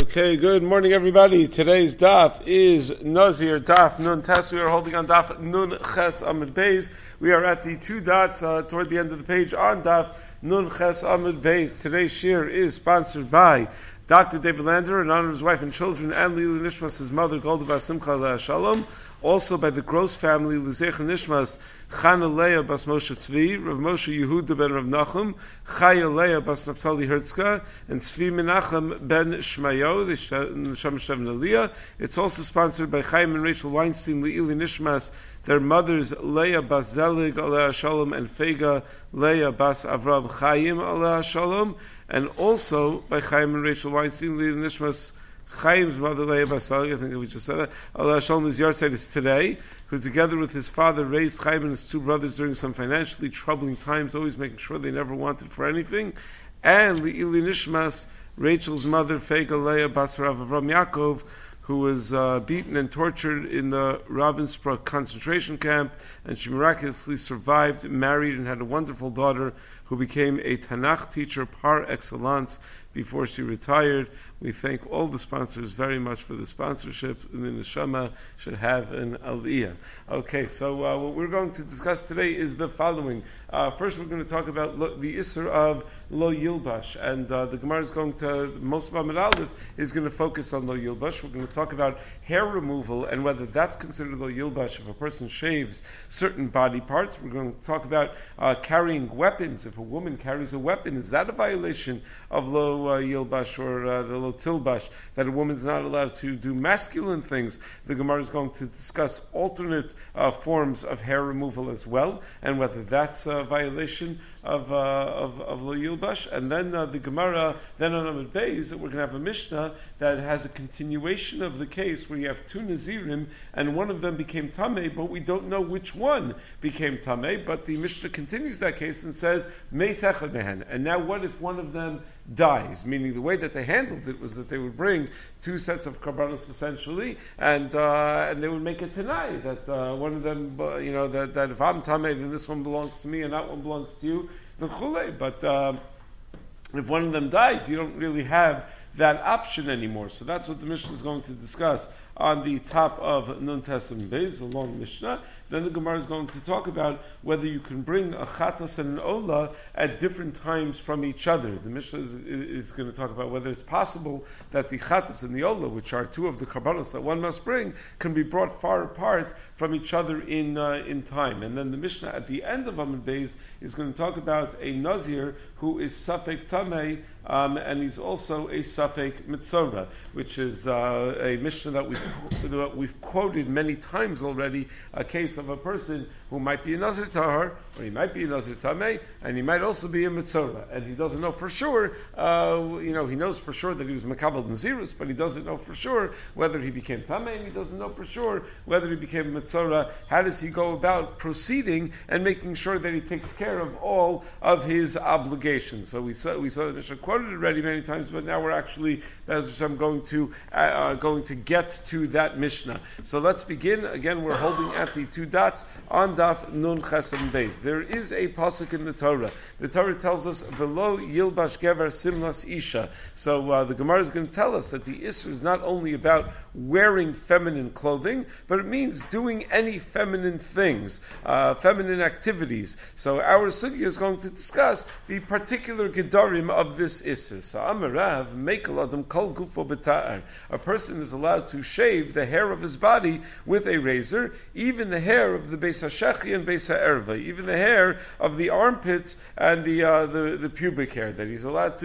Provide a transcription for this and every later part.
Okay, good morning everybody. Today's daf is Nazir, daf Nun Tes. We are holding on daf Nun Ches Amud Beis. We are at the two dots toward the end of the page on daf Nun Ches Amud Beis. Today's shir is sponsored by Dr. David Lander in honor of his wife and children, and Lili Nishmas, his mother, Golda Bas Simcha Leah Shalom. Also by the Gross family, L'Zecher Nishmas, Chana Leah Bas Moshe Tzvi, Rav Moshe Yehuda ben Rav Nachum, Chaya Leah Bas Naftali Herzka, and Tzvi Menachem ben Shmayo, the Neshama Shem Aliyah. It's also sponsored by Chaim and Rachel Weinstein, Leili Nishmas, their mothers Leah Bas Zelig Aleh Shalom and Fega Leah Bas Avram Chaim Aleh Shalom, and also by Chaim and Rachel Weinstein, Leili Nishmas, Chaim's mother Leah Bas Zelig, I think we just said that, Aleh Shalom, his yahrzeit is today, who together with his father raised Chaim and his two brothers during some financially troubling times, always making sure they never wanted for anything. And Leili Nishmas, Rachel's mother Fega Leah Bas Rav Avram Yaakov, who was beaten and tortured in the Ravensbrück concentration camp, and she miraculously survived, married, and had a wonderful daughter who became a Tanakh teacher par excellence before she retired. We thank all the sponsors very much for the sponsorship, and the Neshama should have an aliyah. Okay, so what we're going to discuss today is the following. First, we're going to talk about the Isser of Lo Yilbash, and the Gemara is going to, most of Amud Aleph is going to focus on Lo Yilbash. We're going to talk about hair removal and whether that's considered Lo Yilbash if a person shaves certain body parts. We're going to talk about carrying weapons. If a woman carries a weapon, is that a violation of Lo Yilbash or the Lo Tilbash, that a woman's not allowed to do masculine things? The Gemara is going to discuss alternate forms of hair removal as well, and whether that's a violation of Lo Yilbash. And then the Gemara, then on Amud Beis, we're going to have a Mishnah that has a continuation of the case where you have two Nazirim, and one of them became Tameh, but we don't know which one became Tameh. But the Mishnah continues that case and says, Meis echad mehen. And now what if one of them dies? Meaning the way that they handled it was that they would bring two sets of karbanos essentially, and they would make a tanai that one of them, that if I'm Tameh, then this one belongs to me and that one belongs to you, the chulei. But if one of them dies, you don't really have that option anymore. So that's what the Mishnah is going to discuss on the top of Nun Tes Amud Beis, a long Mishnah. Then the Gemara is going to talk about whether you can bring a chatas and an ola at different times from each other. The Mishnah is going to talk about whether it's possible that the chatas and the ola, which are two of the karbanos that one must bring, can be brought far apart from each other in time. And then the Mishnah at the end of Amud Beis is going to talk about a nazir who is safek tamei, and he's also a safek mitzora, which is a Mishnah that we've quoted many times already, a case of a person who might be a Nazir Tahar, or he might be a Nazir Tameh, and he might also be a Mitzorah, and he doesn't know for sure, he knows for sure that he was Makabel Nazirus, but he doesn't know for sure whether he became Tameh, and he doesn't know for sure whether he became Mitzorah. How does he go about proceeding and making sure that he takes care of all of his obligations? So we saw the Mishnah quoted already many times, but now we're actually, as I'm going to get to that Mishnah. So let's begin. Again, we're holding at the two dots on Daf Nun Ches Amud Beis. There is a pasuk in the Torah. The Torah tells us, "Velo yilbash gever simlas isha." So the Gemara is going to tell us that the Isser is not only about wearing feminine clothing, but it means doing any feminine things, feminine activities. So our sugya is going to discuss the particular gedarim of this Isser. So Amarav, make adam kol gufo b'ta'ar. A person is allowed to shave the hair of his body with a razor, even the hair of the Beis HaShechi and Beis HaErva, even the hair of the armpits and the pubic hair, that he's allowed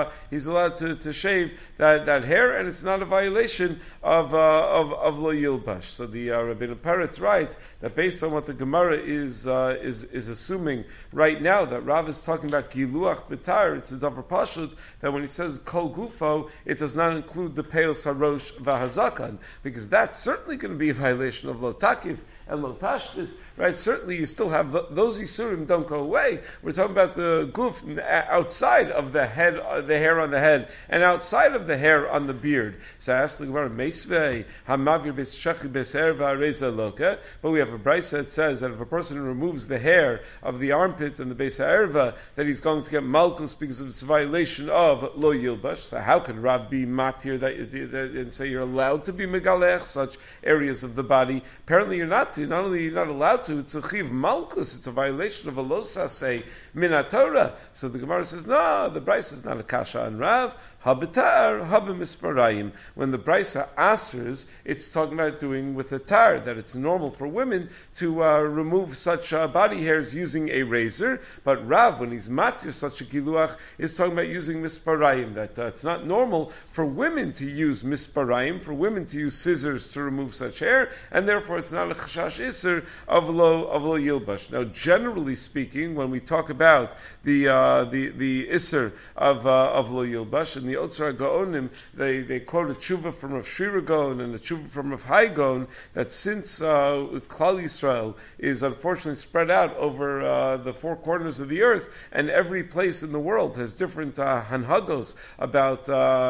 to shave that hair, and it's not a violation of Lo Yilbash. So the Rabbeinu Peretz writes that based on what the Gemara is assuming right now, that Rav is talking about Giluach B'tar, it's a davar pashut, that when he says Kol Gufo, it does not include the Peos HaRosh V'Hazakan, because that's certainly going to be a violation of Lo Takif, and lo tashchis, right? Certainly you still have those isurim don't go away. We're talking about the guf outside of the head, the hair on the head, and outside of the hair on the beard. So I asked the Gemara, Meisvei hamavir b'shechi b'serva reza loka. But we have a brayso that says that if a person removes the hair of the armpit and the beis ha'erva, that he's going to get malchus because of its violation of lo yilbash. So how can Rav be matir and say you're allowed to be megalech such areas of the body? Apparently you're not to. Not only you're not allowed to, it's a chiv malchus. It's a violation of a losase minatora. So the Gemara says, no, the brayso is not a kasha on Rav. Habitar habamisparayim. When the brayso answers, it's talking about doing with a tar, that it's normal for women to remove such body hairs using a razor. But Rav, when he's matir such a giluach, is talking about using misparayim. That it's not normal for women to use misparayim, for women to use scissors to remove such hair, and therefore it's not a chashash iser of lo yilbash. Now, generally speaking, when we talk about the iser of lo yilbash, and the Otzar Gaonim, they quote a tshuva from Rav Shira Gaon and a tshuva from Rav Hai Gaon, that since Klal Yisrael is unfortunately spread out over the four corners of the earth, and every place in the world has different hanhagos about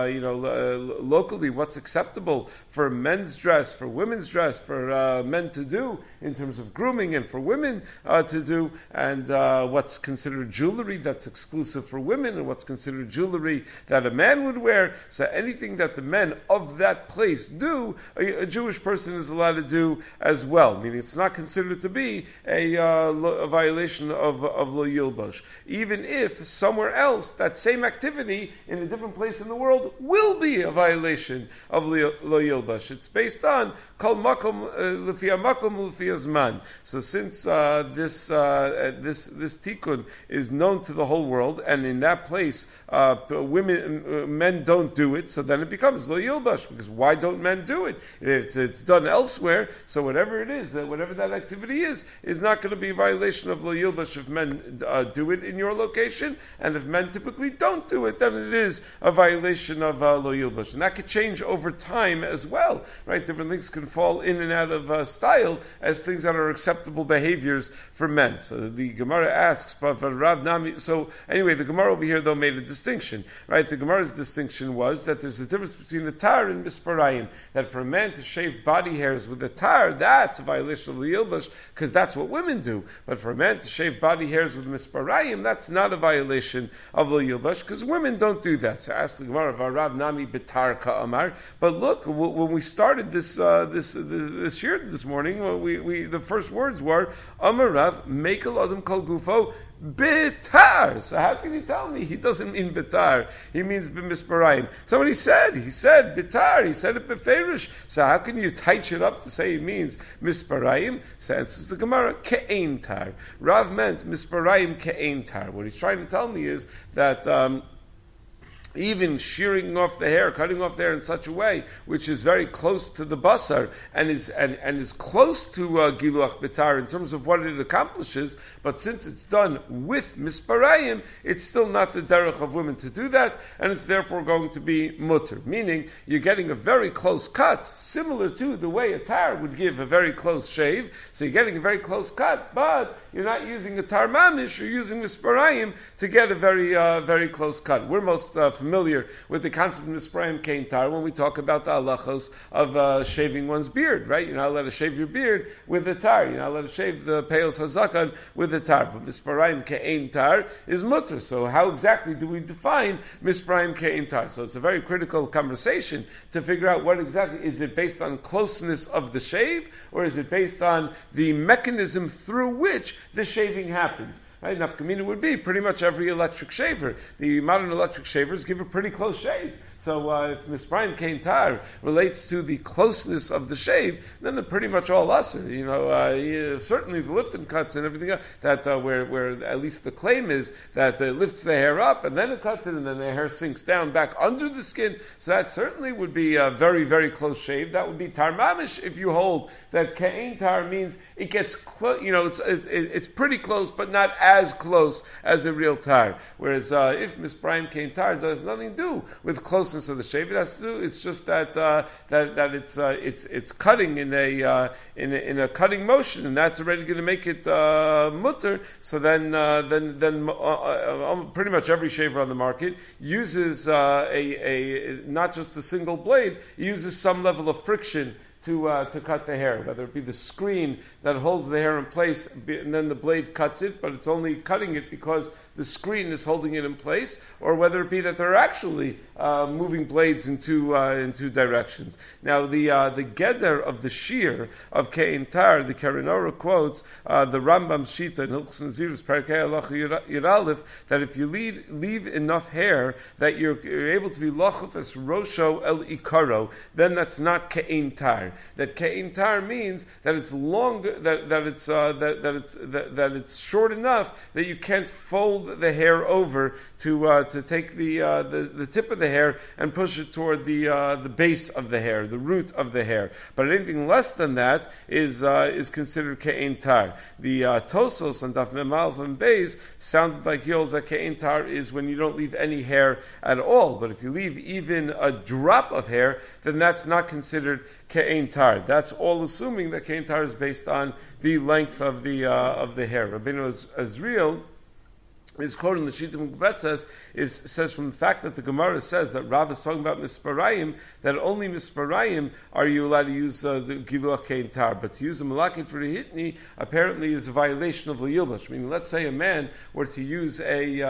locally what's acceptable for men's dress, for women's dress, for men to do in terms of grooming, and for women to do, and what's considered jewelry that's exclusive for women, and what's considered jewelry that a man would wear. So anything that the men of that place do, a Jewish person is allowed to do as well. Meaning it's not considered to be a violation of lo yilbash. Even if somewhere else that same activity in a different place in the world will be a violation of lo yilbash. It's based on kol makom lefi makom lefi zman. So since this tikkun is known to the whole world, and in that place men don't do it, so then it becomes lo yilbash, because why don't men do it? It's done elsewhere, so whatever it is, whatever that activity is not going to be a violation of lo yilbash if men do it in your location, and if men typically don't do it, then it is a violation of lo yilbash. And that could change over time as well, right? Different things can fall in and out of style as things that are acceptable behaviors for men. So the Gemara asks, but Rav Nami, so anyway, the Gemara over here though made a distinction, right? The Gemara's distinction was that there's a difference between a tar and misparayim, that for a man to shave body hairs with a tar, that's a violation of the yilbash, because that's what women do. But for a man to shave body hairs with misparayim, that's not a violation of the yilbash, because women don't do that. So ask the Gemara, Varav Nami Bitar Ka'amar. But look, when we started this year this morning, we the first words were Amarav Mekel Adam Kol Gufo Bitar. So how can you tell me he doesn't mean bitar? He means b'misparayim. Somebody said bitar. He said it beferish. So how can you tighten it up to say he means misparayim? So answers the Gemara, ke'ein tar. Rav meant misparayim ke'ein tar. What he's trying to tell me is that even shearing off the hair, cutting off the hair in such a way which is very close to the basar and is close to giluach bitar in terms of what it accomplishes, but since it's done with misparayim, it's still not the derech of women to do that, and it's therefore going to be mutter. Meaning, you're getting a very close cut, similar to the way a tar would give a very close shave. So you're getting a very close cut, but you're not using a tar mamish, you're using misparayim to get a very close cut. We're most familiar with the concept of misparayim kein tar when we talk about the halachos of shaving one's beard, right? You're not allowed to shave your beard with a tar. You're not allowed to shave the peos hazakan with a tar. But misparayim kein tar is mutter. So how exactly do we define misparayim kein tar? So it's a very critical conversation to figure out what exactly, is it based on closeness of the shave, or is it based on the mechanism through which the shaving happens? Right? Nafkamina would be pretty much every electric shaver. The modern electric shavers give a pretty close shave. So if misparayim kein tar relates to the closeness of the shave, then they're pretty much all usher. Certainly the lifting cuts and everything else, that where at least the claim is that it lifts the hair up and then it cuts it and then the hair sinks down back under the skin. So that certainly would be a very, very close shave. That would be tar mamish if you hold that kein tar means it gets close. It's pretty close, but not as close as a real tar. Whereas if misparayim kein tar does nothing to do with closeness closeness of the shave it has to do. It's just that it's cutting in a cutting motion, and that's already going to make it mutter. So then pretty much every shaver on the market uses a not just a single blade. It uses some level of friction to cut the hair, whether it be the screen that holds the hair in place, and then the blade cuts it, but it's only cutting it because the screen is holding it in place, or whether it be that they're actually moving blades in two directions. Now, the geder of the shear of Kein Tar, the Karinora quotes the Rambam's Shita in Hilchos Nazirus Parakei Halacha Yiralef, that if you leave enough hair that you're able to be lochuf as Rosho El Ikaro, then that's not Kein Tar. That Kein Tar means that it's long, that it's short enough that you can't fold the hair over to take the tip of the hair and push it toward the base of the hair, the root of the hair. But anything less than that is considered Ke'en Tar. The Tosos on Daf Mem Aleph and Beis sounded like he holds that Ke'en Tar is when you don't leave any hair at all. But if you leave even a drop of hair, then that's not considered Ke'en Tar. That's all assuming that Ke'en Tar is based on the length of the hair. Rabbeinu Azriel is quoting the Shita Mukbet says from the fact that the Gemara says that Rav is talking about Misparayim, that only Misparayim are you allowed to use the Giluach Kein Tar, but to use a Malakin for the Hitni apparently is a violation of the Yilbash. I mean, let's say a man were to use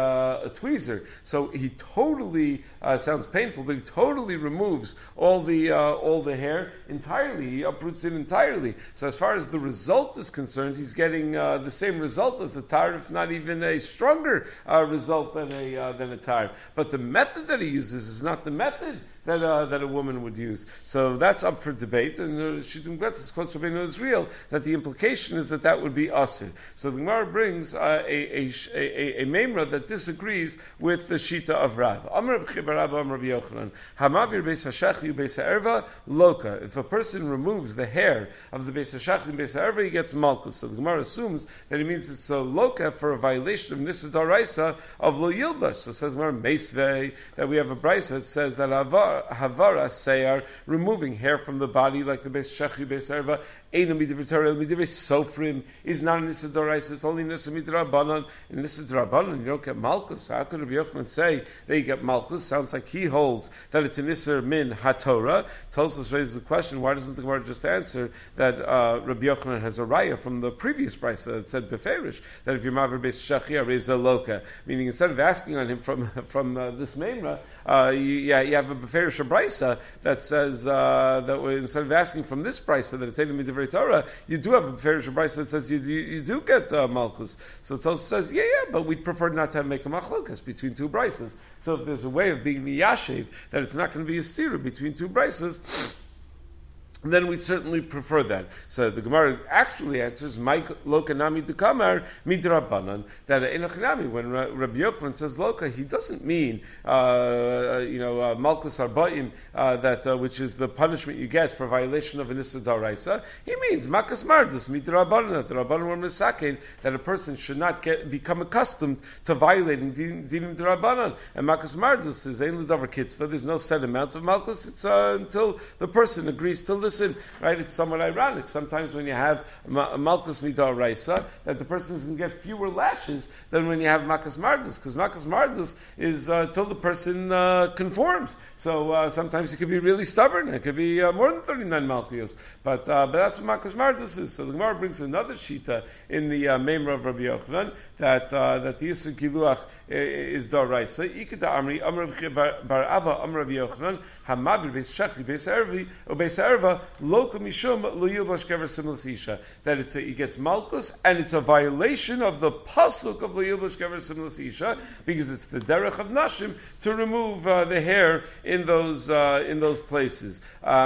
a tweezer, so he totally sounds painful, but he totally removes all the hair entirely. He uproots it entirely. So as far as the result is concerned, he's getting the same result as the tar, if not even a stronger result than a tar. But the method that he uses is not the method that a woman would use. So that's up for debate. And Shittim Gletzis quotes Rabbeinu Israel that the implication is that would be asir. So the Gemara brings a memra that disagrees with the Shita of Rav. Amar Rabbi Barabba, Amar Rabbi Yochanan, Hamavir Beis Hashachli Beis Ha'erva Loka. If a person removes the hair of the Beis Hashachli and Beis Ha'erva, he gets malchus. So the Gemara assumes that it means it's a Loka for a violation of Nisa Daraisa of Lo Yilbash. So it says Gemara Meisvei that we have a brisa that says that Havara Seyar, removing hair from the body like the Beis Shechi Beis Erva, Eina Midivitorial Midivis Sofrim is not a Nisa Dorais, it's only Nisa Midrabanan. In Nisa Drabanan you don't get Malchus. How could Rabbi Yochanan say that you get Malchus? Sounds like he holds that it's a Nisa Min HaTorah. Tosfos raises the question, why doesn't the Gemara just answer that Rabbi Yochanan has a raya from the previous price that said Beferish, that if you're Maver Beis Shechi Areza Loka, meaning instead of asking on him from this Memra, you have a Beferish Brisa that says that instead of asking from this brisa that it's Eidim Midivrei Torah, you do have a Beferish Brisa that says you do get Malchus. So it also says, but we'd prefer not to make a machlokas between two brisas. So if there's a way of being miyashiv that it's not going to be a stira between two brisas, then we'd certainly prefer that. So the Gemara actually answers, Mike Loka Nami Dukamar Midrabanan, that Enochinami, when Rabbi Yochanan says Loka, he doesn't mean Malchus Arba'im, which is the punishment you get for violation of an Issa Daraisa. He means Makas Mardus Midrabanan, that the Rabbanan were misakein, that a person should not become accustomed to violating Dinim Darabanan. And Makas Mardus is Ein L'Davar Kitzvah. There's no set amount of Malchus. It's until the person agrees to listen, right? It's somewhat ironic. Sometimes when you have Malchus Midar Raisa, that the person is going to get fewer lashes than when you have Makas Mardus, because Makas Mardus is till the person conforms. So sometimes it could be really stubborn. It could be more than 39 Malchus. But that's what Makas Mardus is. So the Gemara brings another shita in the Memra of Rabbi Yochanan that the Yisur Giluach is Dar Raisa. Ikeda Amri Amr Bar Abba Amr Rabbi Yochanan Hamabir Beis Shechi Beis Ervi or Beis Erva Loka Mishum Lo Yilbash Kever Simlas Isha, that he gets Malchus, and it's a violation of the pasuk of Lo Yilbash Kever Simlas Isha, because it's the derech of Nashim to remove the hair in those places.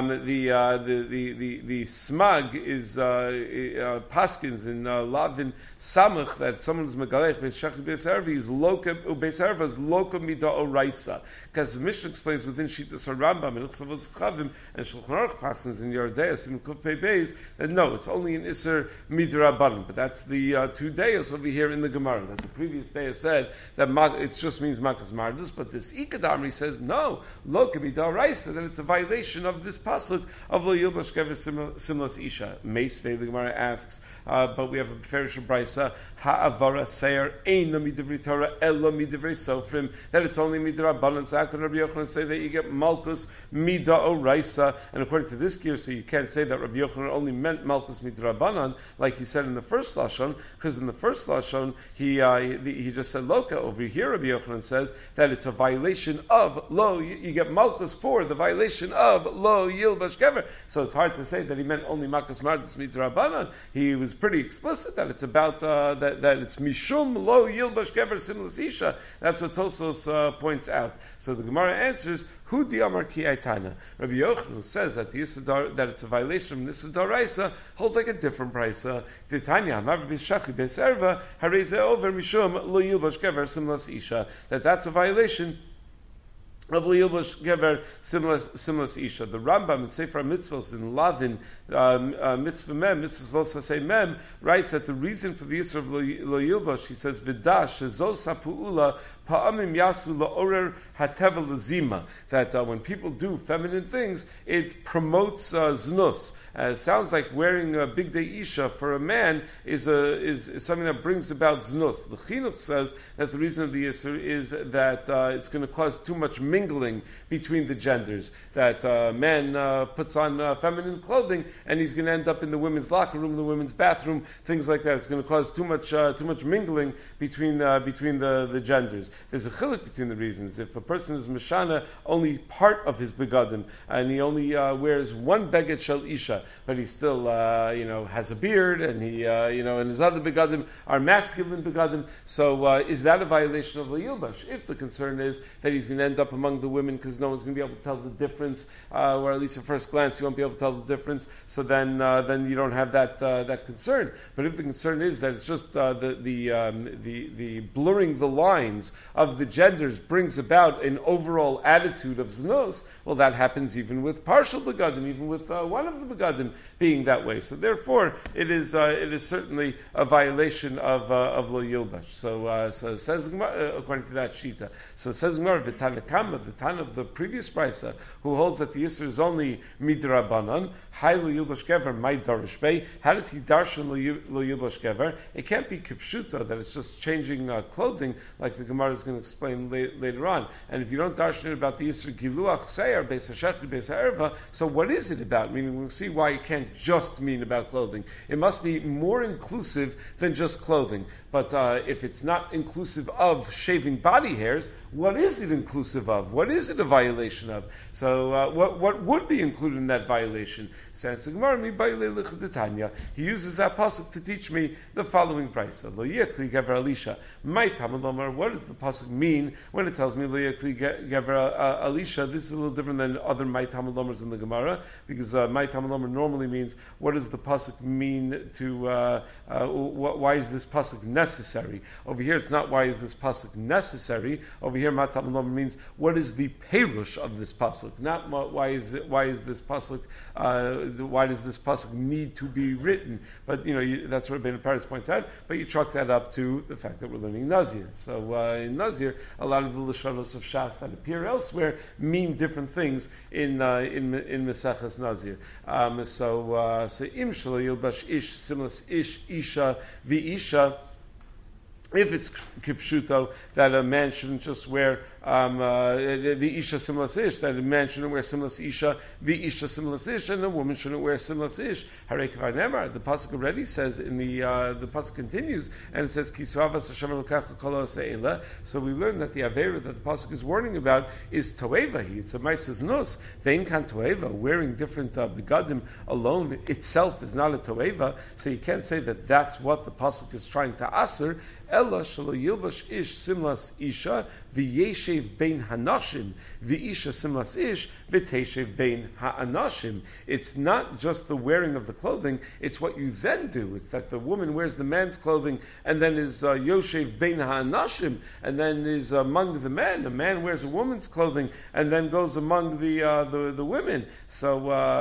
The smag is paskins in Lavin Samach that someone who's megalech Beis Shechi Beis Ervi is Loka Beis Erva is Loka Mida Oraisa, because the Mishnah explains within Shitas Rambam and Ilchos Avos Chavim and Shulchan Aruch Paskin reasons in Yordeus and Kuf Pei Beis that no, it's only an Isser Midrabanan. But that's the 2 Deus over here in the Gemara. That the previous Deus said that it just means Makas Mardus, but this Ikadamri says no, Lo K'Midaraisa, that it's a violation of this pasuk of Lo Yilbash Kever Simlas Isha. Meisvei, the Gemara asks, but we have a Ferish Brisa, Ha'avara Seir Ein Midivri Torah Elo Midivri Sofrim, that it's only Midrabanan. So how can Rabbi Yochanan say that you get Malkus Mida Oraisa? And according to this gear, so you can't say that Rabbi Yochanan only meant Malkus Midrabanan, like he said in the first Lashon, because in the first Lashon he just said Loka. Over here, Rabbi Yochanan says that it's a violation of Lo. You get Malkus for the violation of Lo Yilbash Kever. So it's hard to say that he meant only Malkus Mardus Midrabanan. He was pretty explicit that it's about that it's Mishum Lo Yilbash Kever Simlas Isha. That's what Tosos points out. So the Gemara answers, Hu di Amar Ki Aitana. Rabbi Yochanan says that that it's a violation of Nisud Daraisa holds like a different price. Titania Hamav Bishachi Beserva Hareze Over Mishum Lo Yilbash Kever Simlas Isha. That's a violation of Liyilbash Gever Simlas Isha. The Rambam in Sefer Mitzvos in Lavin Mitzvah Mem Mitzvos Losasei Mem writes that the reason for the Yisr of Liyilbash, he says Vidash Shezos Hapuula Pa'amim Yasu La'orer Hateva Lazima, that when people do feminine things, it promotes znus. It sounds like wearing a big day isha for a man is something that brings about znus. The Chinuch says that the reason of the Yisr is that it's going to cause too much mingling between the genders. That man puts on feminine clothing and he's going to end up in the women's locker room, the women's bathroom, things like that. It's going to cause too much mingling between the genders. There's a chiluk between the reasons. If a person is mashana only part of his begadim and he only wears one beged shel isha, but he still has a beard and he and his other begadim are masculine begadim, so is that a violation of Liyilbash? If the concern is that he's going to end up among the women because no one's going to be able to tell the difference, or at least at first glance you won't be able to tell the difference, so then you don't have that concern. But if the concern is that it's just the blurring the lines of the genders brings about an overall attitude of znos, well, that happens even with partial begadim, even with one of the begadim being that way. So therefore, it is certainly a violation of Lo Yilbash. So says Gemara, according to that shita. So says Gemara, V'Tanakama, the Tan of the previous brisa, who holds that the Yisr is only midrabanan, Hai Lo Yilbash Kever, my Darish Bey. How does he darshan Lo Yilbash Kever? It can't be kipshuta, that it's just changing clothing, like the Gemara is going to explain later on. And if you don't darshan it about the Yisr Giluach Seir, Beis HaShechi, Beis HaErva, so what is it about? Meaning, we'll see why it can't just mean about clothing. It must be more inclusive than just clothing. But if it's not inclusive of shaving body hairs, what is it inclusive of? What is it a violation of? So what would be included in that violation? Says the Gemara, he uses that pasuk to teach me the following price. What does the pasuk mean when it tells me Lo Yekli Gever Alisha? This is a little different than other Mai Talmud Lomers in the Gemara, because Mai Talmud Lomer normally means, what does the pasuk mean to, why is this pasuk necessary? Over here it's not why is this pasuk necessary. Over here Mai Talmud Lomer means, what is the perush of this pasuk? Not why is this pasuk, why does this pasuk need to be written? But that's what Rabbeinu Peretz points out, but you chalk that up to the fact that we're learning Nazir. So in Nazir, a lot of the Lashonos of Shas that appear elsewhere mean different things in Meseches Nazir. So Im Shelo Yilbash Ish Simlas Ish Isha V'Isha. If it's kipshuto that a man shouldn't just wear the isha simlas ish, that a man shouldn't wear simlas isha, the isha simlas ish, and a woman shouldn't wear simlas ish. Harei k'var nemar. The pasuk already says in the pasuk continues, and it says kisuavas Hashem elokecha kol ha'oseila. So we learn that the avera that the pasuk is warning about is toeva. It's a ma'ases nos. Vein kan toeva. Wearing different begadim alone itself is not a toeva. So you can't say that that's what the pasuk is trying to aser. Ella shelo yilbash ish simlas isha v'yeshe Teshev bein hanashim v'isha simlas ish v'teshev bein ha'anashim. It's not just the wearing of the clothing, it's what you then do. It's that the woman wears the man's clothing and then is Yoshev bein ha'anashim, and then is among the men. A man wears a woman's clothing and then goes among the women. So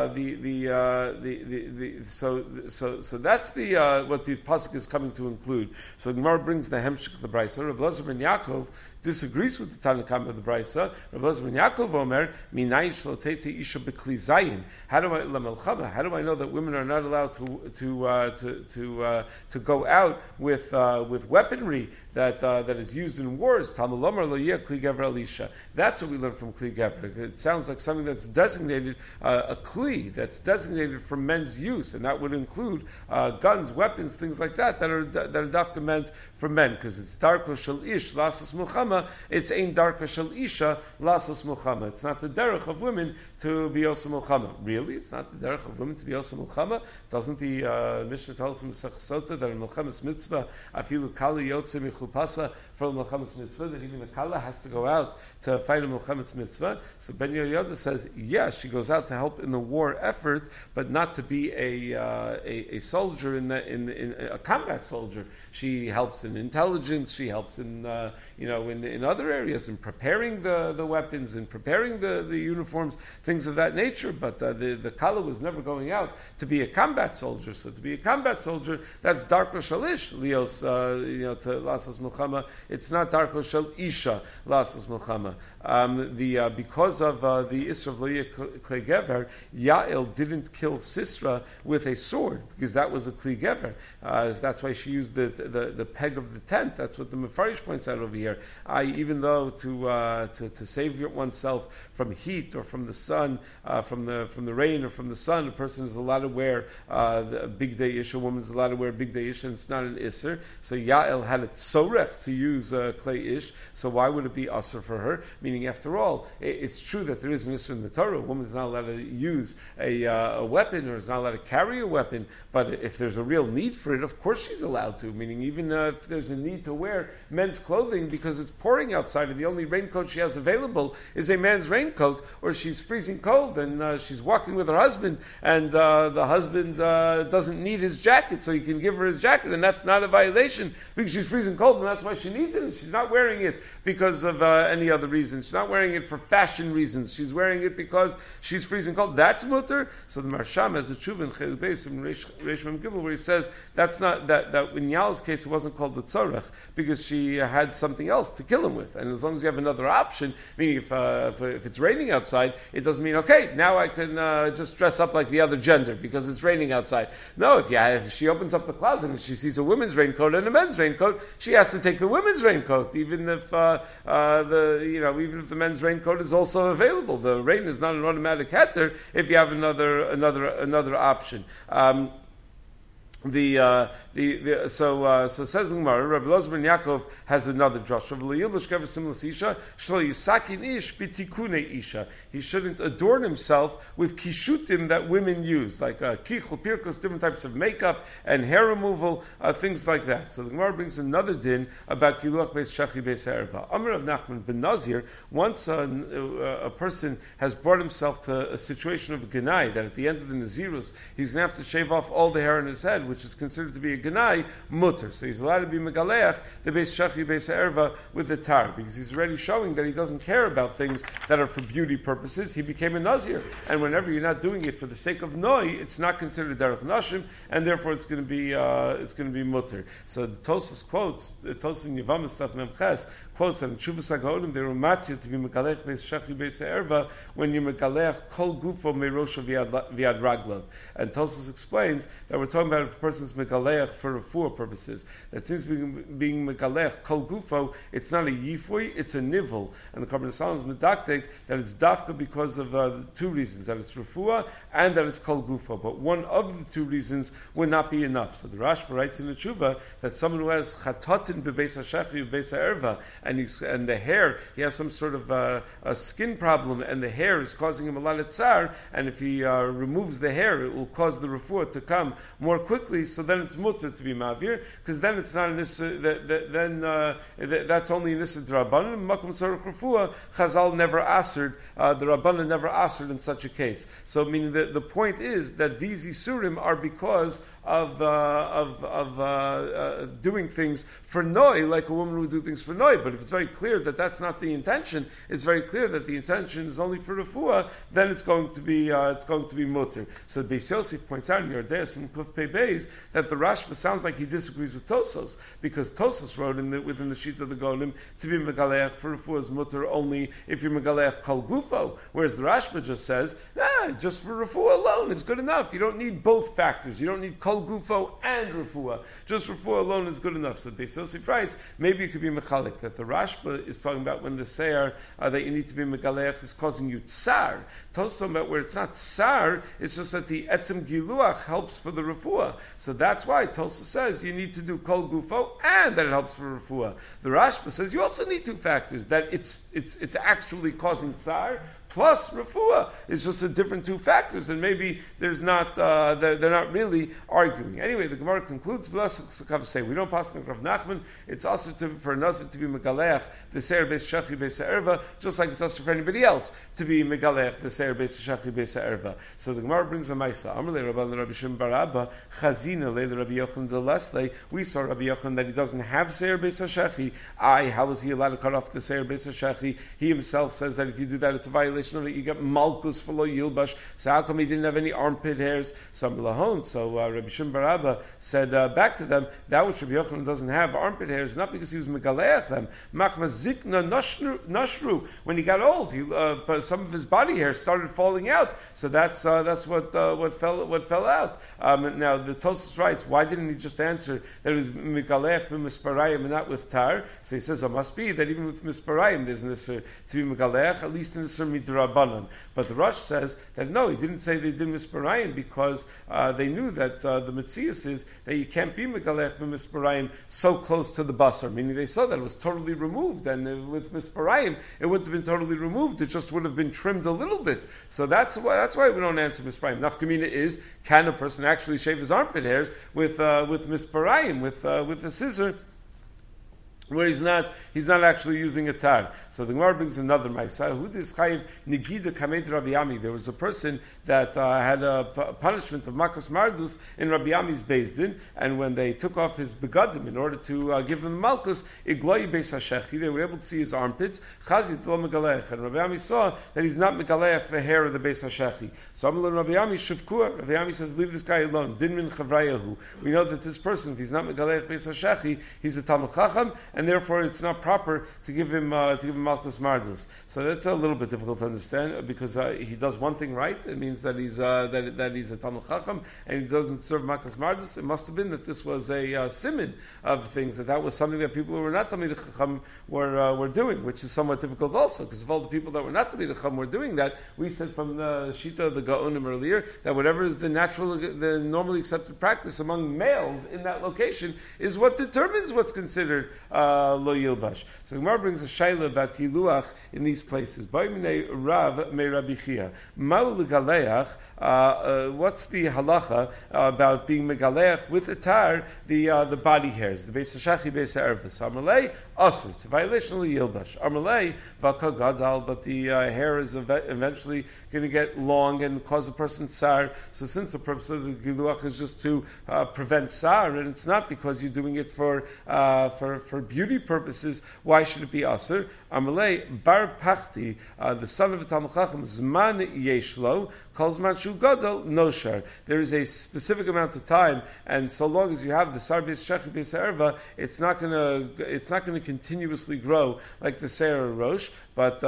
so that's the what the pasuk is coming to include. So the Gemara brings the hemshich of the brisa. Rabbi Elazar ben Yaakov disagrees with the Tanakam of the brisa. Rabbi Elazar ben Yaakov omer minayin shlo teitzi isha bekli zayin. How do I know that women are not allowed to go out with weaponry that is used in wars? Talmud lomar lo yeh kli gever alisha. That's what we learn from kli gever. It sounds like something that's designated a kli that's designated for men's use, and that would include guns, weapons, things like that are dafka meant for men, because it's darko shel ish lasos mulchama. It's ein darko shel isha lasos mulchama. It's not the derech of women to be osa mulchama. Really, it's not the derech of women to be osa mulchama. Doesn't the Mishnah tell us in Masech Sota that in Mulchamas mitzvah afilu kala yotze michupasa for Mulchamas mitzvah, that even the kala has to go out to fight a Mulchamas mitzvah? So Ben Yehoyada says, yeah, she goes out to help in the war effort, but not to be a soldier in a combat soldier. She helps in intelligence. She helps in other areas, in preparing the weapons, in preparing the uniforms, things of that nature. But the kala was never going out to be a combat soldier. So to be a combat soldier, that's darko shalish lios to lasos mulchama. It's not darko shel isha lasos mulchama. Because of the isra of loyeh klei gever, Yael didn't kill Sisra with a sword, because that was a kli gever. That's why she used the peg of the tent. That's what the Mefarish points out over here. Even though to save oneself from heat or from the sun, from the rain or from the sun, a person is allowed to wear a big day ish. A woman's allowed to wear a big day ish, and it's not an isser. So Yael had a tzorech to use klei ish. So why would it be usser for her? Meaning, after all, it's true that there is an isser in the Torah. A woman is not allowed to use a weapon, or is not allowed to carry a weapon. But if there's a real need for it, of course she's allowed to. Meaning, even if there's a need to wear men's clothing because it's pouring outside and the only raincoat she has available is a man's raincoat, or she's freezing cold and she's walking with her husband, and the husband doesn't need his jacket, so he can give her his jacket, and that's not a violation because she's freezing cold, and that's why she needs it. And she's not wearing it because of any other reason. She's not wearing it for fashion reasons. She's wearing it because she's freezing cold. That's mutter. So the Marsham has a tshuva in Chel Beis in Reish Mem Gimel where he says that's not that in Yael's case it wasn't called the tzorech because she had something else to kill him with, and as long as you have another option, meaning if it's raining outside, it doesn't mean okay now I can just dress up like the other gender because it's raining outside. No, if she opens up the closet and she sees a women's raincoat and a men's raincoat, she has to take the women's raincoat, even if the men's raincoat is also available. The rain is not an automatic heter if you have another option. So says the Gemara, Rabbi Elazar ben Yaakov has another drush. He shouldn't adorn himself with kishutim that women use, like kichul, pirkos, different types of makeup and hair removal, things like that. So the Gemara brings another din about kiluach beis shachi beis ha'erva. Amar of Nachman ben Nazir, once a person has brought himself to a situation of a genai, that at the end of the Nazirus, he's going to have to shave off all the hair on his head, which is considered to be a genai, mutter. So he's allowed to be megaleach, the beis shachi beis ha'erva, with the tar, because he's already showing that he doesn't care about things that are for beauty purposes. He became a Nazir, and whenever you're not doing it for the sake of noi, it's not considered derech nashim, and therefore it's going to be mutter. So the Tosfos quotes, the Tosfos in Yevamos Daf Mem Ches quotes that in Tshuvas HaGaonim they were matir to be megalech beis shachi beis ha'erva when you're megalech kol gufo meirosha v'yad raglav. And Tosfos explains that we're talking about if a person's megalech for refuah purposes. That since being megalech kol gufo, it's not a yifui, it's a nivul. And the Karban Salam is medaktek that it's dafka because of two reasons, that it's refuah and that it's kol gufo. But one of the two reasons would not be enough. So the Rashba writes in the Tshuva that someone who has chatotin bebeis hashachi bebeis ha'erva, and the hair, he has some sort of a skin problem, and the hair is causing him a lot of tsar, and if he removes the hair, it will cause the refuah to come more quickly. quickly, so then it's mutter to be mavir, because then it's not an issa, that's only an issa d'Rabbanan. Makom tzarich refuah, Chazal never answered, the Rabbanan never answered in such a case. So meaning that the point is that these isurim are because of doing things for noi, like a woman would do things for noi. But if it's very clear that that's not the intention, it's very clear that the intention is only for refuah, then it's going to be mutter. So Beis Yosef points out in Yordeas and Kuf Pei Beis that the Rashba sounds like he disagrees with Tosos, because Tosos wrote within the sheet of the Gonim to be megaleach for refuah is mutter only if you're megaleach kol gufo, whereas the Rashba just says just for refuah alone is good enough. You don't need both factors. You don't need kol gufo and refuah. Just refuah alone is good enough. So Beis Yosef writes, maybe it could be mechalik, that the Rashba is talking about when the seir that you need to be megaleach is causing you tsar. Tosos talking about where it's not tsar, it's just that the etzem giluach helps for the refuah. So that's why Tosos says you need to do kol gufo and that it helps for refuah. The Rashba says you also need two factors, that it's actually causing tsar, plus refuah. It's just a different two factors, and maybe there's not they're not really arguing. Anyway, the Gemara concludes, say we don't pass on Rav Nachman. It's also for a nazir to be megaleach the seir beis shechi beis erva, just like it's also for anybody else to be megaleach the seir beis shechi beis erva. So the Gemara brings a ma'isa. Amar le Rabbi Shimon bar Abba chazina le Rabbi Yochanan de Lesle. We saw Rabbi Yochanan that he doesn't have seir beis shechi. How is he allowed to cut off the seir beis shechi? He himself says that if you do that, it's a violation of it. You get malchus for lo yilbash. So how come he didn't have any armpit hairs? Some lahon. So Rabbi Shimon bar Abba said back to them, that which Rabbi Yochanan doesn't have armpit hairs, not because he was megaleach them. Machma zikna nashru. When he got old, some of his body hair started falling out. So that's what fell out. Now the Tosfos writes, why didn't he just answer that it was megaleach b'misparayim and not with tar? So he says it must be that even with misparayim there's an issur to be megaleach, at least in the issur midrabanan. But the Rosh says that no, he didn't say they did misparayim because they knew that the mitzias is that you can't be megalech b'misparayim so close to the basar, meaning they saw that it was totally removed, and with misparayim it wouldn't have been totally removed; it just would have been trimmed a little bit. So that's why we don't answer misparayim. Nafkamina is, can a person actually shave his armpit hairs with misparayim, with a scissor, where he's not actually using a tar. So the Gemara brings another ma'isa. Who is chayiv nigida kamed Rabbi Ami? There was a person that had a punishment of makos mardus in Rabbi Ami's beis din, and when they took off his begadim in order to give him the malchus, igloi beis hashechi, they were able to see his armpits. Chazit lo megalech, and Rabbi Ami saw that he's not megalech the hair of the beis hashechi. So Amalei Rabbi Ami shivkua. Rabbi Ami says, leave this guy alone. Din min chavrayahu. We know that this person, if he's not megalech beis hashechi, he's a talmid chacham, and therefore it's not proper to give him malchus mardus. So that's a little bit difficult to understand, because he does one thing right. It means that he's that he's a talmid chacham and he doesn't serve malchus mardus. It must have been that this was a siman of things, that was something that people who were not talmid chacham were doing, which is somewhat difficult also, because if all the people that were not talmid chacham were doing that, we said from the shita of the Gaonim earlier that whatever is the normally accepted practice among males in that location is what determines what's considered lo yilbash. So the Gemara brings a shayla about kiluach in these places. Ba'imnei Rav me Rabbi Chia. Ma'u legaleach. What's the halacha about being megaleach with a tar the body hairs, the beis hashachi beis ha'ervus? Amalei asur. It's a violation of yilbash. Amalei v'kol gadal, but the hair is eventually going to get long and cause a person tsar. So since the purpose of the kiluach is just to prevent tsar, and it's not because you're doing it for beauty purposes, why should it be asur? Amalei bar pachti, the son of a talmid chacham, zman yeshlo, calls man shu gadol noshar. There is a specific amount of time, and so long as you have the sar beis shechi beis ha'erva, it's not going to continuously grow like the seir rosh. But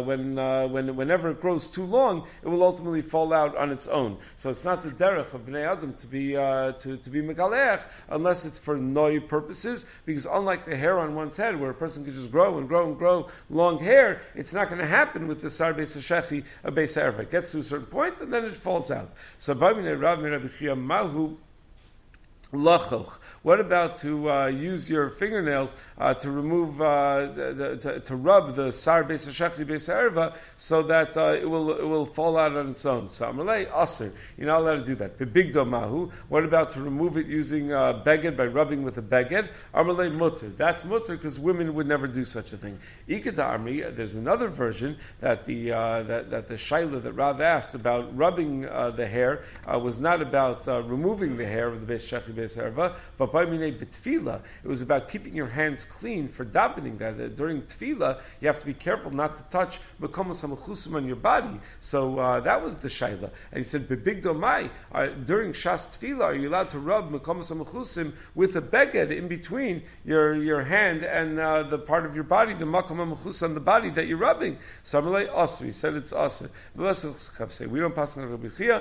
whenever it grows too long, it will ultimately fall out on its own. So it's not the derech of bnei adam to be megaleach unless it's for noi purposes, because unlike the hair on one's head, where a person can just grow and grow and grow long hair, it's not going to happen with the sar beis hashechi a beis ha'erva. It gets to a certain point and then it falls out. So Ba'imnei Rav me Rabbi Chia mahu Lachoch. What about to use your fingernails to remove, to rub the sar beis hashechli beis ha'erva so that it will fall out on its own? So Amalei aser. You're not allowed to do that. Bebigdo mahu. What about to remove it using beged by rubbing with a beged? Amalei mutter. That's mutter because women would never do such a thing. Ikeda Amri. There's another version that the shaila that Rav asked about rubbing the hair was not about removing the hair of the beis hashechli beis ha'erva, but by minei b'tefillah, it was about keeping your hands clean for davening. That during tefillah, you have to be careful not to touch mekomos hamechusim on your body. So that was the shaila. And he said, "Bebigdo mai." During shas tefillah, are you allowed to rub mekomos hamechusim with a beged in between your hand and the part of your body, the makom hamechus on the body that you're rubbing? So Amalei asr. He said it's asr. We don't pass on Rabbi Chia,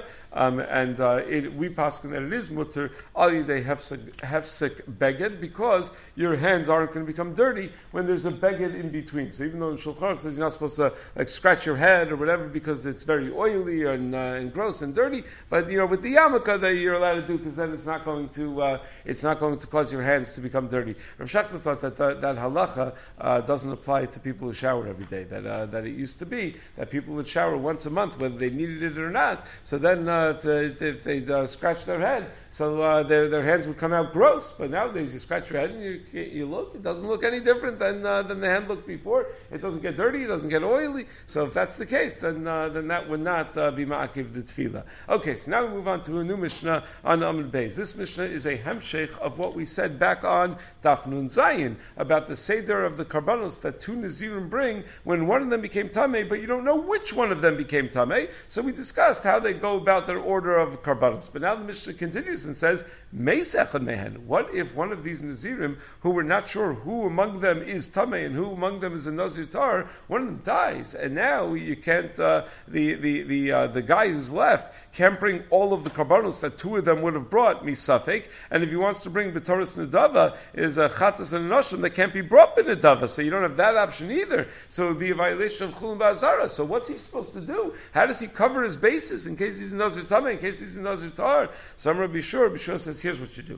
and we pass on that it is mutter ali they hefsek beged because your hands aren't going to become dirty when there's a beged in between. So even though in Shulchan Aruch says you're not supposed to like scratch your head or whatever because it's very oily and gross and dirty, but with the yarmulke that you're allowed to do because then it's not going to cause your hands to become dirty. Rav Shachar thought that halacha doesn't apply to people who shower every day. That it used to be that people would shower once a month whether they needed it or not. So then if they scratch their head, so their hands would come out gross. But nowadays you scratch your head and you look, it doesn't look any different than the hand looked before. It doesn't get dirty, it doesn't get oily. So if that's the case, then that would not be ma'akiv the tefillah. Okay, so now we move on to a new Mishnah on Amud Beis. This Mishnah is a hemshech of what we said back on Daf Nun Zayin about the seder of the karbanos that two Nazirim bring when one of them became tamei, but you don't know which one of them became tamei. So we discussed how they go about their order of karbanos. But now the Mishnah continues and says, what if one of these Nazirim, who we're not sure who among them is Tamei and who among them is a Nazir Tar, one of them dies, and now you can't, the guy who's left can't bring all of the karbanos that two of them would have brought, misafek, and if he wants to bring B'toras Nedava, is a Chatas and a Noshim that can't be brought B'Nedava, so you don't have that option either, so it would be a violation of Chulun Ba'azara. So what's he supposed to do? How does he cover his bases in case he's a Nazir Tamei, in case he's a Nazir Tar? So I'm Rabbi Shur says, here's what you do.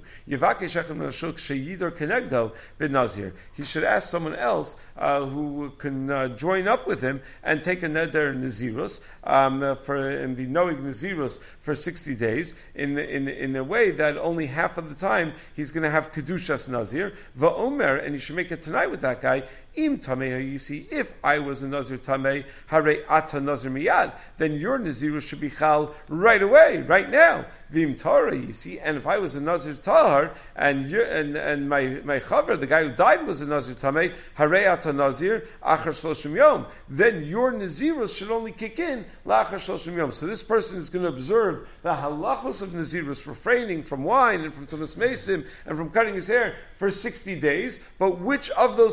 He should ask someone else who can join up with him and take a neder nazirus and be knowing nazirus for 60 days in a way that only half of the time he's going to have kedushas nazir va'omer, and you should make it tonight with that guy. Im tamei hayisi, if I was a nazir tamei harei ata nazir miyad, then your nazirus should be chal right away, right now. Vim Torah yisi, and if I was a nazir tahar and my chaver, the guy who died, was a nazir tamei harei ata nazir achar shloshim yom, then your nazirus should only kick in la'achar shloshim yom. So this person is going to observe the halachos of nazirus, refraining from wine and from tumas mesim and from cutting his hair for 60 days. But which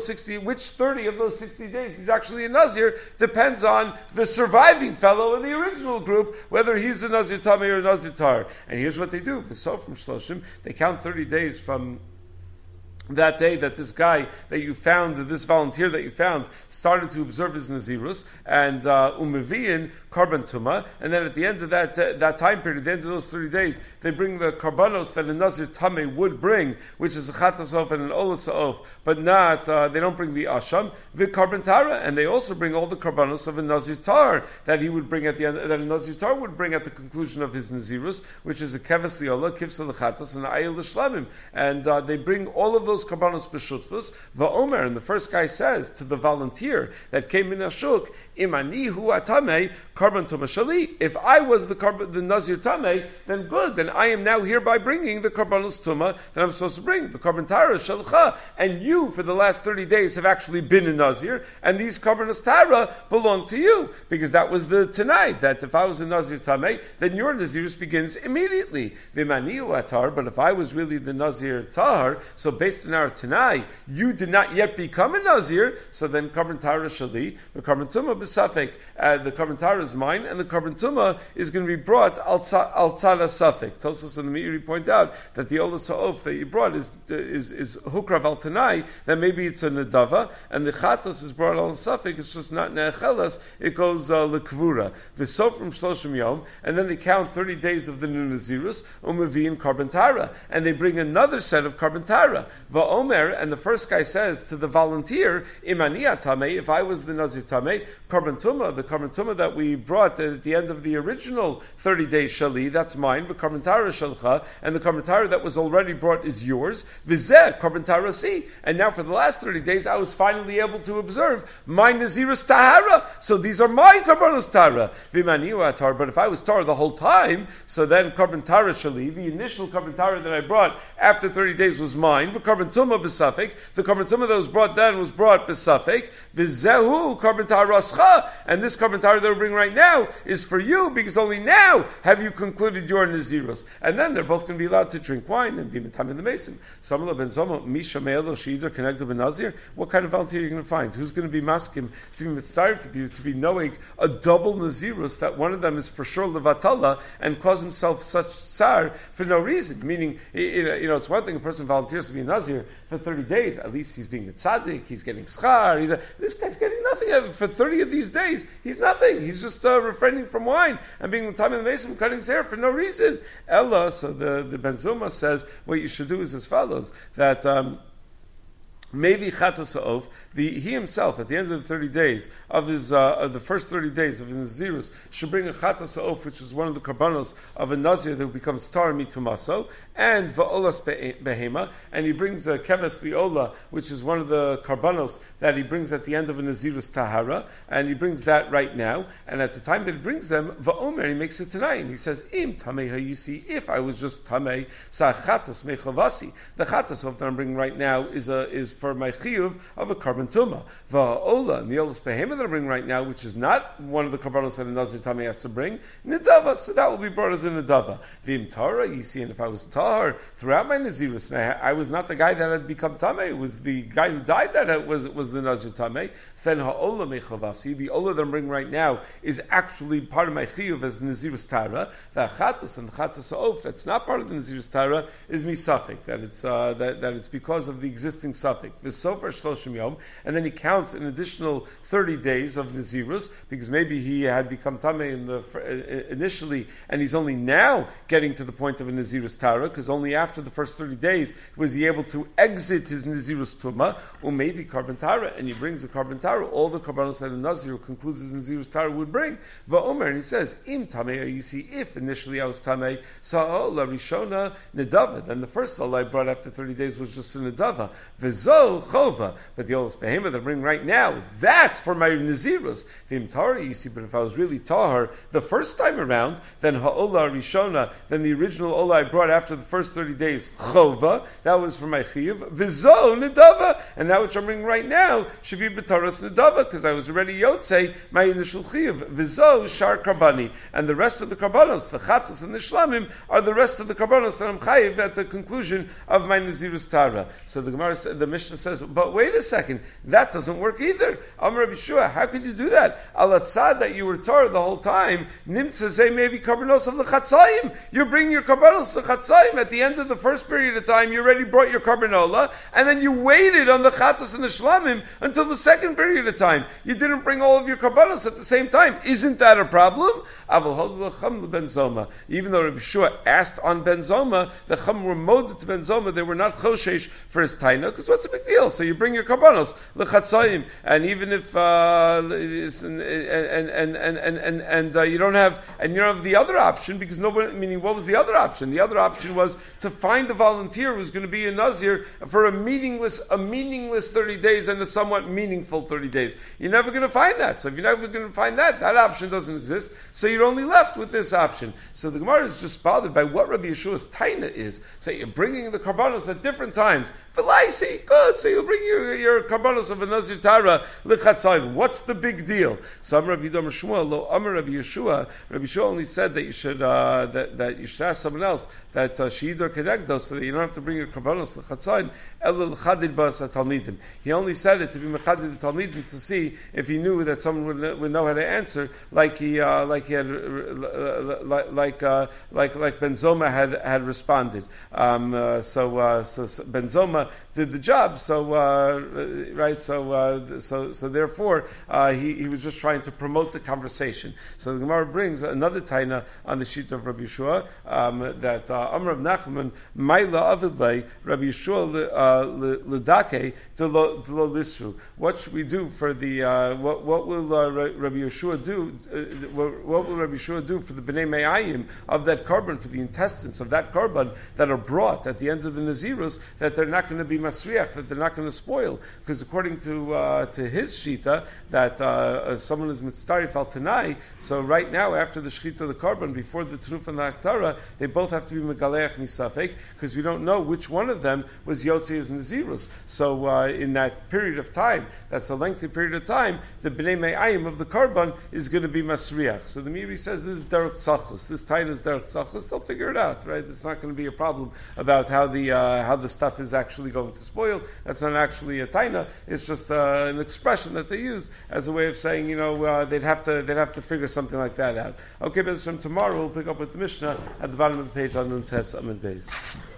30 of those 60 days he's actually a nazir depends on the surviving fellow in the original group, whether he's a nazir tamei or a nazir tar. And here's what they do. So from shloshim, they count 30 days from that day that this guy that you found, this volunteer that you found, started to observe his nazirus, and umeviin karban tuma, and then at the end of that time period, at the end of those 30 days, they bring the karbanos that a nazir tamei would bring, which is a chatas and an olas of, but not they don't bring the asham, the karban tara, and they also bring all the karbanos of a nazir tar that he would bring at the end, that a nazir tar would bring at the conclusion of his nazirus, which is a keves liola, kivsa lechatas, and ayil l'shlamim, and they bring all of those karbanos b'shutfus. Va'omer, and the first guy says to the volunteer that came in ashuk, imani hu atamei karban tuma shali. If I was the nazir tamei, then good. Then I am now hereby bringing the karbanos tuma that I'm supposed to bring, the karban tara shalcha. And you, for the last 30 days, have actually been a nazir, and these karbanos tara belong to you, because that was the tonight. That if I was a nazir tamei, then your nazirus begins immediately. V'imani hu atar. But if I was really the nazir tahar, so based based on our Tanai, you did not yet become a Nazir, so then Karban Tara Shali, the Karban Tumah B'Safek, the Karban Tara is mine, and the Karban Tumah is going to be brought al Tzada Safek. Tosos and the Meiri point out that the Ola Sa'of that you brought is Hukrav al Tanai, that maybe it's a Nadava, and the Chatas is brought al Safek, it's just not Ne'echelas, it goes L'Kvura. V'Sofrim Shloshim Yom, and then they count 30 days of the Nun Nazirus, Umaviin Karban Tara, and they bring another set of Karban Tara. Va'omer, and the first guy says to the volunteer, Imaniya Tameh, if I was the Nazir Tameh, Karban Tumah, the Karban Tumah that we brought at the end of the original 30 days Shali, that's mine, but Karban Tara Shalcha, and the Karban Tara that was already brought is yours. V'zeh Karban Tara Si, and now for the last 30 days I was finally able to observe my Nazirus Tahara, so these are my Karbanos Tara. V'maniyu Atar, but if I was Tar the whole time, so then Karban Tara Shali, the initial Karban Tara that I brought after 30 days was mine, but Karban Tumah B'Safek, the Karban Tumah that was brought then was brought B'Safek, V'zehu Karban Tara Rascha, and this Karban Tara that we're bringing right now is for you, because only now have you concluded your Nazirus. And then they're both going to be allowed to drink wine and be Mitam in the Mason. Samala Ben Zoma, Misha Me'elo, Shidr, connected with Nazir. What kind of volunteer are you going to find? Who's going to be maskim to be mitzvah for you, to be knowing a double Nazirus, that one of them is for sure Levatala, and cause himself such tsar for no reason? Meaning, it's one thing a person volunteers to be a Nazir for 30 days, at least he's being a tzaddik, he's getting schar, this guy's getting nothing for 30 of these days. He's nothing. He's just refraining from wine and being the time in the mason, cutting his hair for no reason. Ella, so the Ben Zoma says what you should do is as follows, that Maybe Chatas Ha'of, he himself, at the end of the 30 days of his, the first 30 days of his Nazirus, should bring a Chatas Ha'of, which is one of the karbanos of a Nazir that becomes Tar Mitumaso, and Va'olas Behema, and he brings a Keves Li'ola, which is one of the karbanos that he brings at the end of a Nazirus Tahara, and he brings that right now, and at the time that he brings them, Va'omer, he makes it tonight, and he says, Im Tamei Ha'yisi, if I was just Tamei, Sa Chatas Mechavasi, the Chatas Ha'of that I'm bringing right now is for my chiyuv of a Karban Tumah. Va'ola, and the oldest behema that I bring right now, which is not one of the karbanos that a Nazir Tamei has to bring, Nidava, so that will be brought as a Nidava. V'im Tara, you see, and if I was Tahar throughout my Nazirus, and I was not the guy that had become Tamei, it was the guy who died that was the Nazir Tamei, so then Ha'ola Mechavasi, the Ola that I'm bringing right now is actually part of my chiyuv as Nazirus Tara. V'achatas, and the Chatas Ha'of, that's not part of the Nazirus Tara, is misafik, that it's because of the existing suffix. V'sofer shloshim yom, and then he counts an additional 30 days of Nazirus, because maybe he had become Tamei initially, and he's only now getting to the point of a Nazirus Tara, because only after the first 30 days was he able to exit his Nazirus Tumah, or maybe Karban Tara, and he brings a Karban Tara, all the Karbanos that a Nazir who concludes his Nazirus Tara would bring. Va'omer, and he says, Im Tamei, you see, if initially I was Tamei, Sa'ola Rishona Nedava, then the first Ola I brought after 30 days was just a Nedava. V'zo Chova, but the oldest behema that I bring right now, that's for my Nazirus. V'im Tahar, you see, but if I was really Tahar the first time around, then Ha'ola Rishona, then the original Ola I brought after the first 30 days, Chova, that was for my Chiyuv. V'zo Nedava, and that which I'm bringing right now should be B'taras Nedava, because I was already Yotzei, my initial Chiyuv. V'zo Shar Karbani, and the rest of the Karbanos, the Chatos and the Shlamim, are the rest of the Karbanos that I'm Chayiv at the conclusion of my Nazirus Tara. So the Gemara, the Mishnah says, but wait a second, that doesn't work either. Amar Rabbi Shua, how could you do that? Alatzad that you were Torah the whole time, Nimtza Zeh maybe Karbanos of the Chatzayim. You're bringing your Karbanos to Chatzayim. At the end of the first period of time, you already brought your Karbanola, and then you waited on the Chatzos and the Shlamim until the second period of time. You didn't bring all of your Karbanos at the same time. Isn't that a problem? Even though Rabbi Shua asked on Ben Zoma, the Chum were moded to Ben Zoma, they were not choshesh for his taina, because what's the big deal? So you bring your karbanos lechatzayim, and even if you don't have the other option, because nobody. Meaning, what was the other option? The other option was to find a volunteer who's going to be a nazir for a meaningless 30 days and a somewhat meaningful 30 days. You're never going to find that. So if you're never going to find that option doesn't exist. So you're only left with this option. So the Gemara is just bothered by what Rabbi Yeshua's taina is. So you're bringing the karbanos at different times. V'laisi, good. good. So you'll bring your karbanos of a Nazir Tara lichatzayin. What's the big deal? So Amar Rabbi Yudam Shmuel, lo Amar Rabbi Yeshua. Rabbi Yeshua only said that you should that you should ask someone else that sheidor kedegdo, so that you don't have to bring your karbanos lichatzayin. Ela l'chadid bas talmidim. He only said it to be mechadid the talmidim to see if he knew that someone would know how to answer, like he had like Ben Zoma had responded. So Ben Zoma did the job. So therefore he was just trying to promote the conversation. So the Gemara brings another taina on the sheet of Rabbi Yeshua that Amar of Nachman Maila Avidlei Rabbi Yeshua Ledake to lo lisru. What should we do for the what will Rabbi Yeshua do? What will Rabbi Yeshua do for the bnei me'ayim of that korban, for the intestines of that korban that are brought at the end of the Nazirus, that they're not going to be masriach, that they're not going to spoil? Because according to his shita, that someone is mitzarif al tanai, so right now after the shechita of the korban, before the tenuf and the haktara, they both have to be megaleach misafek, because we don't know which one of them was yotzi as Nazirus. So in that period of time, that's a lengthy period of time, the bnei me'ayim of the korban is going to be masriach. So the Miri says this is derech tzachus. This time is derech tzachus. They'll figure it out, right? It's not going to be a problem about how the stuff is actually going to spoil. That's not actually a taina. It's just an expression that they use as a way of saying, they'd have to figure something like that out. Okay, but from tomorrow we'll pick up with the Mishnah at the bottom of the page on Nun Tes Amud Beis.